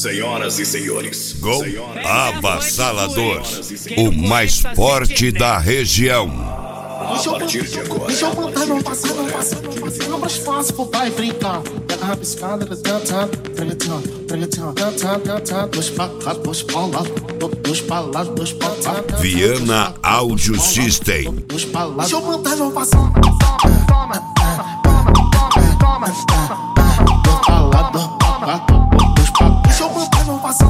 Senhoras e senhores, Gol avassalador, o mais forte da região. A partir de agora, deixa eu botar, não passa, não mais fácil pro pai brincar. Pega a rabiscada, dois pra lá, dois pra cá. Viana Audio System. Deixa eu botar, não passa. Deixa eu botar, não passa.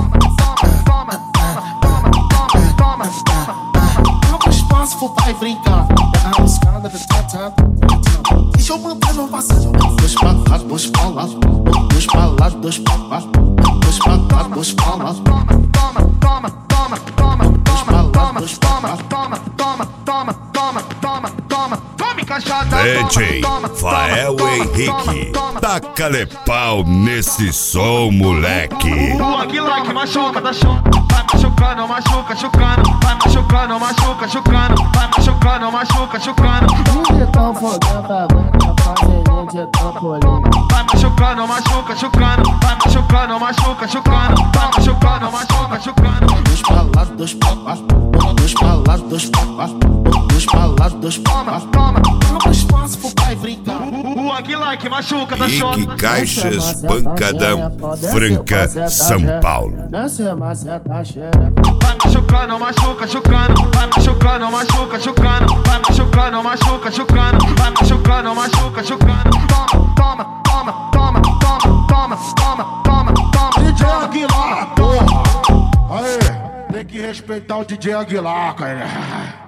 Espaço pro pai brincar. Pega a rabiscada, deixa eu botar, não passa. Dois pra lá, dois pra lá, dois pra lá, dois pra lá, dois pra lá, dois pra lá. DJ Fael Henrique, taca-lhe pau nesse som, moleque. Aqui like machuca, tá show. Vai machucando, machuca, chucando. Vai machucando, machuca, chucando. Vai machucando, machuca, chucando. Então fogando, fazendo de trampolim. Vai machucando, machuca, chucando. Vai machucando, machuca, chucando. Vai machucando, machuca, chucando. Dois pra lá, dois pra lá, dois pra lá, dois pra lá, dois pra lá, dois pra lá. Toma espaço pro pai brincar. Aqui like machuca, tá show. Ike Caixas Pancadão, Franca, São Paulo. Vai machucando, machuca, chucando. Vai machucando, machuca, chucando. Vai machucando, machuca, chucando. Vai machucando, machuca, chucando. Toma, toma, toma, toma, toma, toma, toma, toma. DJ Aguilar, porra! Aê, tem que respeitar o DJ Aguilar, cara.